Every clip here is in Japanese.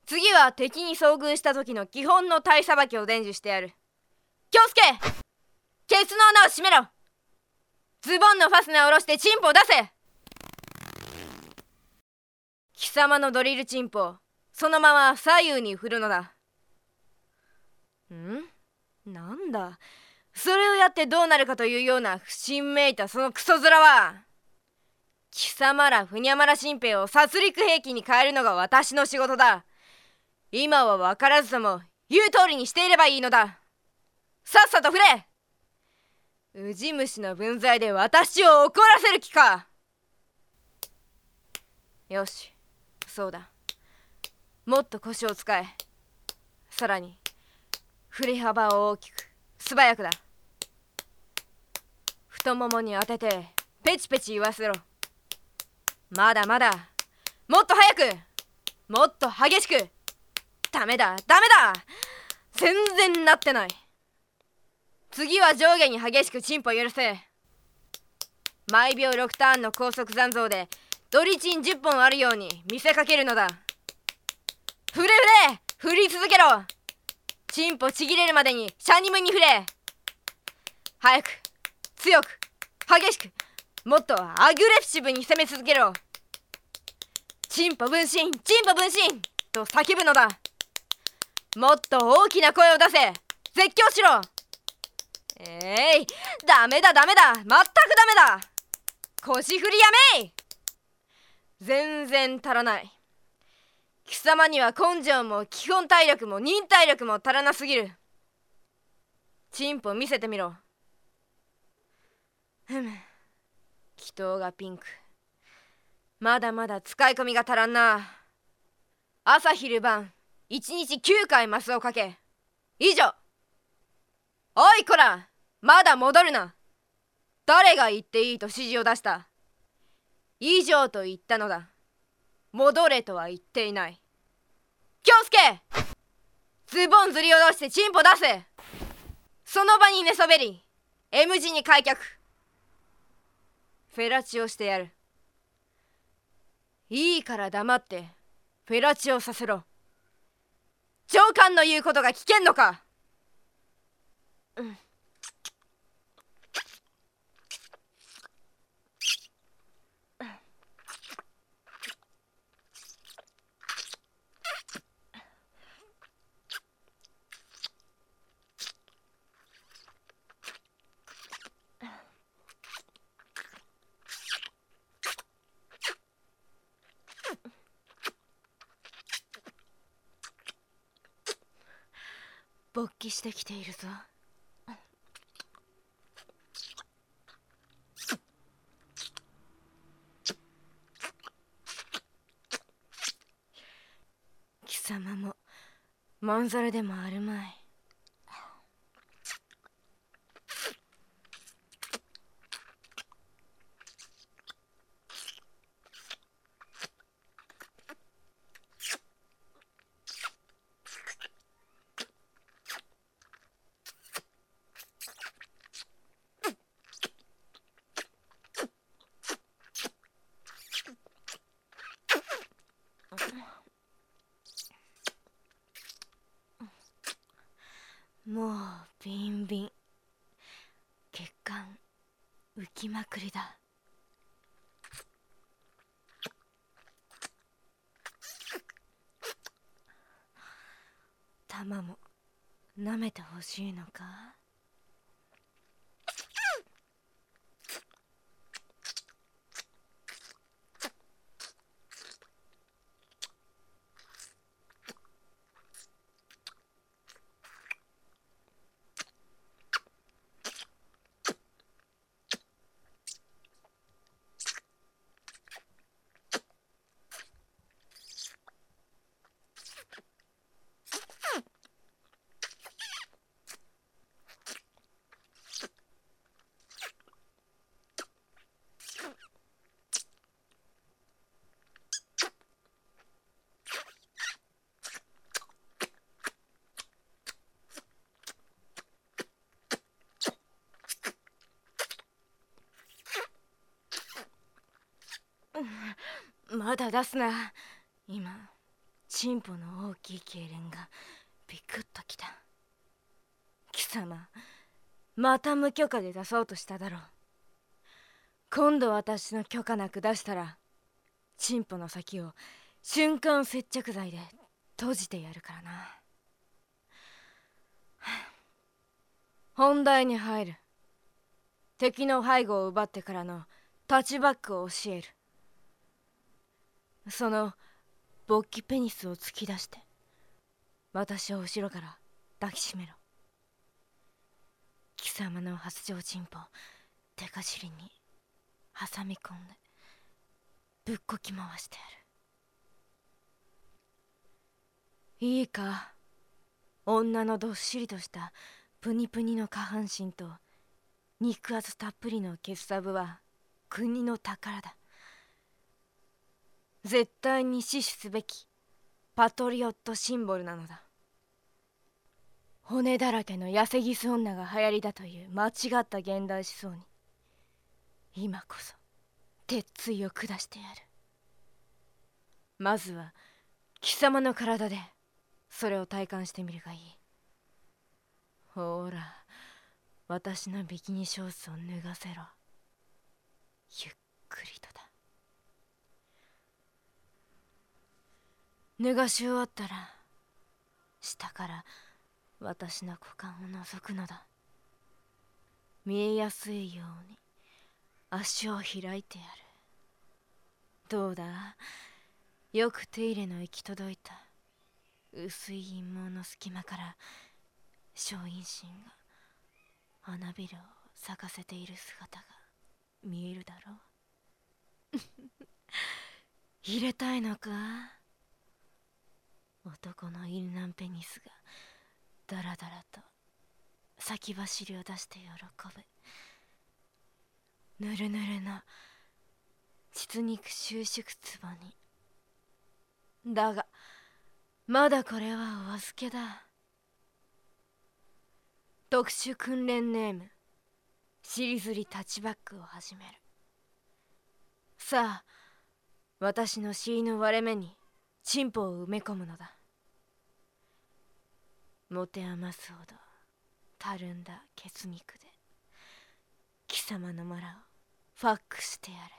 次は敵に遭遇した時の基本の体さばきを伝授してやる。京介、ケツの穴を閉めろ。ズボンのファスナーを下ろしてチンポを出せ。貴様のドリルチンポをそのまま左右に振るのだ。なんだ、それをやってどうなるかというような不審めいたそのクソ面は。貴様らふにゃまら新兵を殺戮兵器に変えるのが私の仕事だ。今は分からずとも言う通りにしていればいいのだ。さっさと振れ。ウジ虫の分際で私を怒らせる気か。よし、そうだ。もっと腰を使え。さらに振り幅を大きく素早くだ。太ももに当ててペチペチ言わせろ。まだまだ、もっと早く、もっと激しく。ダメだダメだ、全然なってない。次は上下に激しくチンポ許せ。毎秒6ターンの高速残像でドリチン10本あるように見せかけるのだ。振れ振れ、振り続けろ。チンポちぎれるまでにシャニムに振れ。早く、強く、激しく、もっとアグレッシブに攻め続けろ。チンポ分身、チンポ分身と叫ぶのだ。もっと大きな声を出せ。絶叫しろ。ダメだダメだ、全くダメだ。腰振りやめい。全然足らない。貴様には根性も基本体力も忍耐力も足らなすぎる。チンポ見せてみろ。祈祷がピンク。まだまだ使い込みが足らんな。朝昼晩1日9回マスをかけ。以上。おいこら、まだ戻るな。誰が言っていいと指示を出した。以上と言ったのだ。戻れとは言っていない。京介、ズボンずり下ろしてチンポ出せ。その場に寝そべり M 字に開脚。フェラチオしてやる。いいから黙ってフェラチオさせろ。上官の言うことが聞けんのか。勃起してきているぞ。貴様もまんざらでもあるまい。もうビンビン、血管浮きまくりだ。玉も舐めてほしいのか。まだ出すな。今チンポの大きい痙攣がビクッときた。貴様、また無許可で出そうとしただろう。今度私の許可なく出したら、チンポの先を瞬間接着剤で閉じてやるからな。本題に入る。敵の背後を奪ってからのタッチバックを教える。その勃起ペニスを突き出して私を後ろから抱きしめろ。貴様の発情チンポ手かじりに挟み込んでぶっこき回してやる。いいか、女のどっしりとしたプニプニの下半身と肉厚たっぷりのケツサブは国の宝だ。絶対に死守すべきパトリオットシンボルなのだ。骨だらけの痩せギス女が流行りだという間違った現代思想に今こそ鉄槌を下してやる。まずは貴様の体でそれを体感してみるがいい。ほら、私のビキニショーツを脱がせろ。ゆっくりとだ。脱がし終わったら下から私の股間を覗くのだ。見えやすいように足を開いてやる。どうだ、よく手入れの行き届いた薄い陰毛の隙間から小陰唇が花びらを咲かせている姿が見えるだろう。入れたいのか。男のインナンペニスがだらだらと先走りを出して喜ぶ。ぬるぬるの膣肉収縮つぼに。だがまだこれはお預けだ。特殊訓練ネーム尻ずりタッチバックを始める。さあ、私の尻の割れ目にチンポを埋め込むのだ。持て余すほどたるんだケツ肉で貴様のマラをファックしてやる。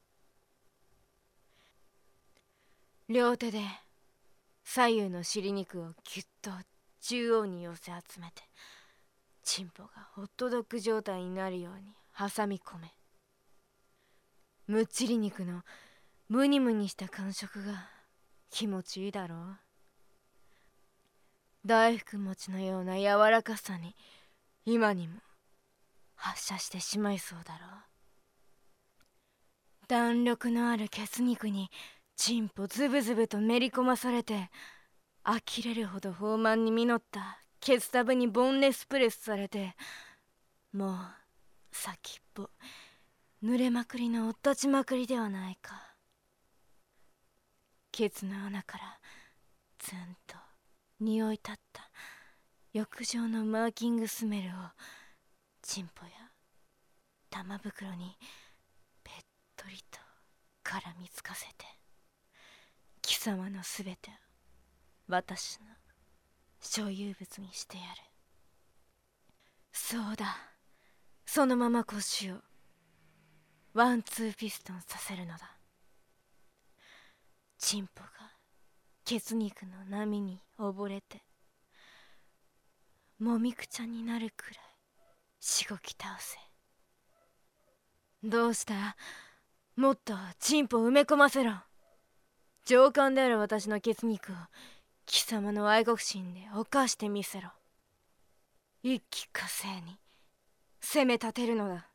両手で左右の尻肉をぎゅっと中央に寄せ集めてチンポがホットドッグ状態になるように挟み込め。むっちり肉のムニムニした感触が気持ちいいだろう。大福餅のような柔らかさに今にも発射してしまいそうだろう。弾力のあるケツ肉にチンポズブズブとめり込まされて呆れるほど豊満に実ったケツタブにボンレスプレスされて、もう先っぽ濡れまくりのおったちまくりではないか。ケツの穴からツンと匂い立った浴場のマーキングスメルをチンポや玉袋にぺっとりと絡みつかせて貴様のすべてを私の所有物にしてやる。そうだ、そのまま腰をワンツーピストンさせるのだ。チンポがケツ肉の波に溺れてもみくちゃになるくらいしごき倒せ。どうした？もっとチンポ埋め込ませろ。上官である私のケツ肉を貴様の愛国心で犯してみせろ。一気呵成に攻め立てるのだ。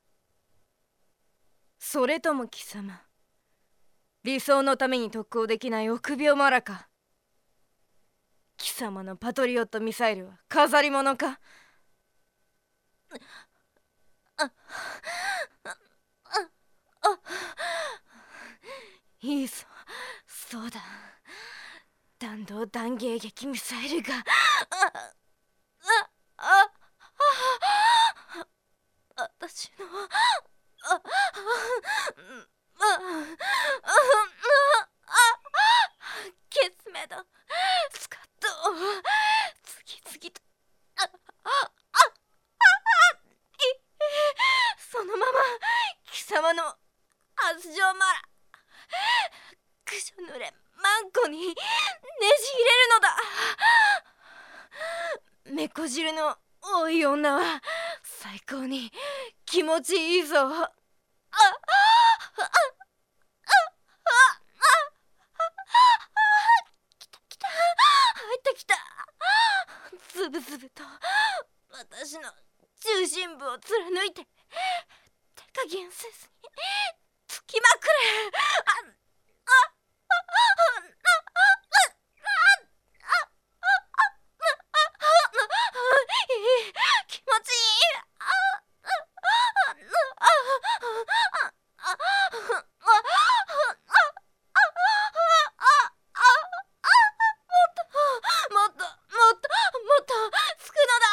それとも貴様、理想のために特攻できない臆病マラか。貴様のパトリオットミサイルは飾り物か。いいぞ、そうだ、弾道弾迎撃ミサイルが私のケツメめだ。スカッと次々とそのまま貴様の圧状まらくしょ濡れマンコにねじ入れるのだ。目こ汁の多い女は最高に気持ちいいぞ。入ってきた。ズブズブと私の中心部を貫いて手加減せずにつきまくれ。気持ちいい。もっとつくのだ。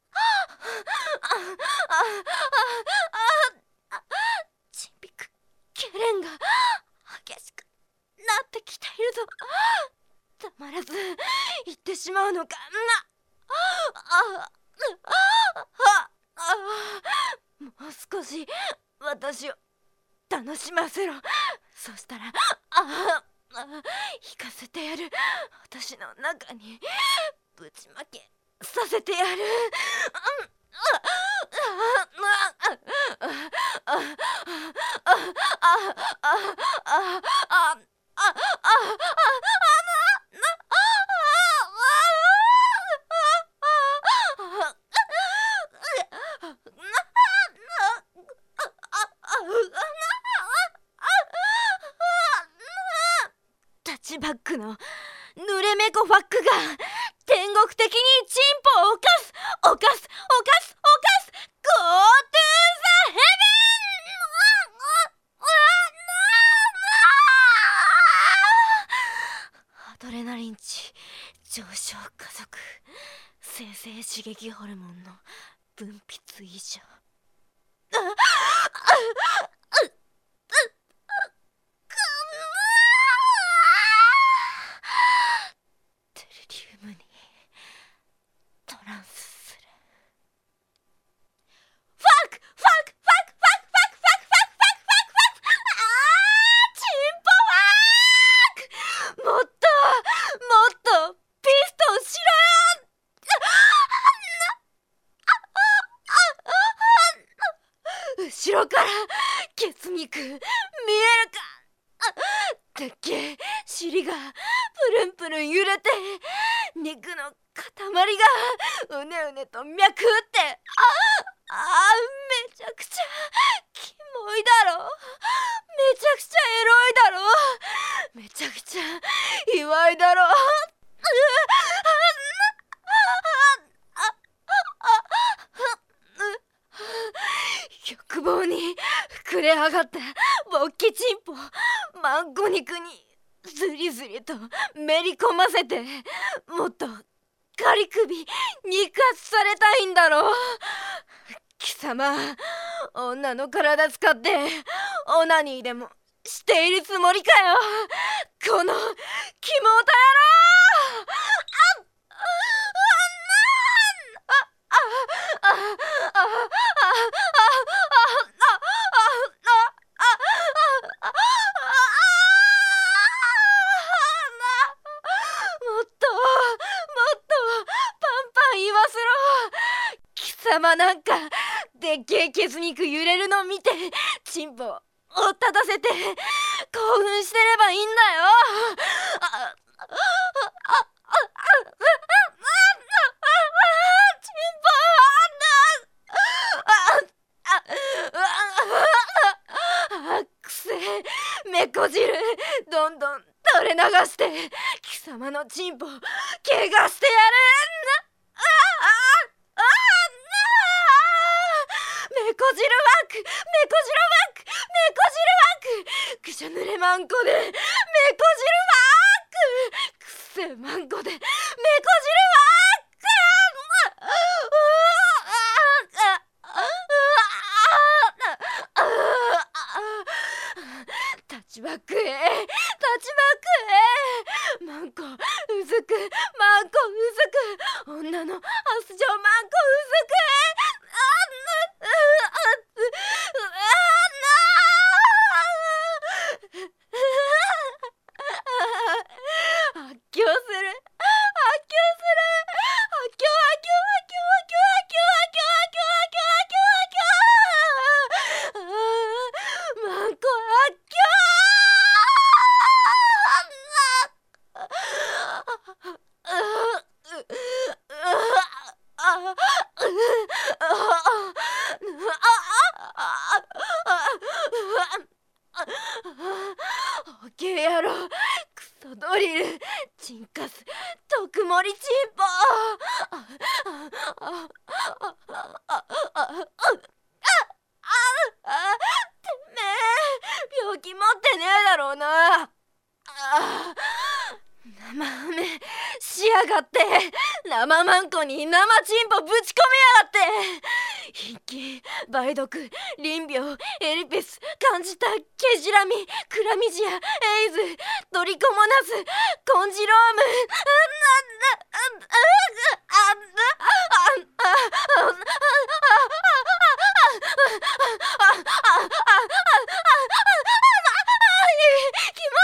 チンピクけれんが激しくなってきているぞ。たまらず行ってしまうのかな。もう少し私を楽しませろ。そしたら引かせてやる。私の中にぶちまけさせてやる。タッチバックの濡れめこファックが天国的にチンポを犯す。ゴートゥーザヘブン。アドレナリン値上昇加速。生成刺激ホルモンの分泌異常。テリリウムにトランスする。ファックチンポファック。もっとピストンしろよ。後ろからケツ肉見えるか。でっけえ尻がプルン揺れて肉の塊がうねうねと脈打って、めちゃくちゃキモいだろ。めちゃくちゃエロいだろ。めちゃくちゃ祝いだろ。欲望に膨れ上がった勃起チンポマンコ肉にズリズリとめり込ませて、もっとガリ首肉厚されたいんだろう。貴様、女の体使ってオナニーでもしているつもりかよ、このキモータ野郎。貴様なんかでっけえケツ肉揺れるの見てチンポを立たせて興奮してればいいんだよ。チンポくせえめこ汁どんどん垂れ流して貴様のチンポ怪我してやる。メコ汁ワークくしゃぬれマンコでメコ汁ワーク。くせえマンコでメコ汁ワーク。タッチバックへマンコうずくマンコうずく女の発情マンコ発狂する発狂する発狂発狂発狂発狂発狂発狂発狂発狂発狂発狂マンコ発狂オケ野郎クソドリルチンカス特盛りチンポてめえ病気持ってねえだろうな生ハメしやがって生マンコに生チンポぶち込みやがって貧気梅毒淋病エリピスカンジタケジラミクラミジアエイズトリコモナスコンジローム気持ちいい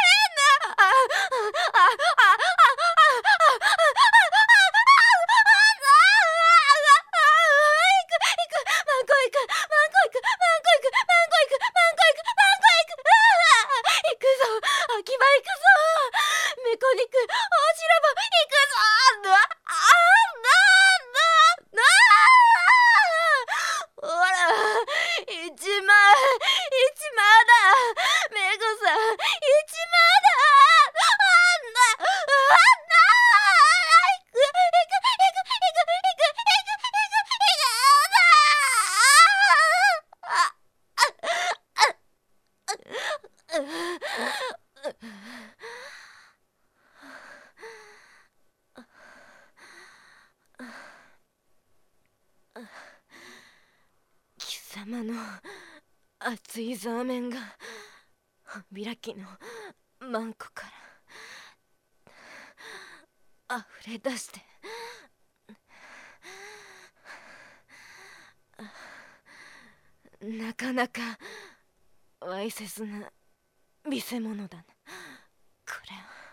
貴様の熱いザーメンが開きのマンコから溢れ出してなかなかわいせつな見せ物だなこれ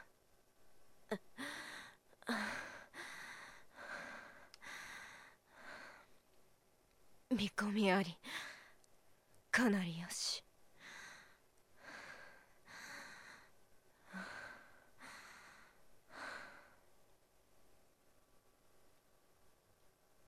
は。見込みありかなりよし。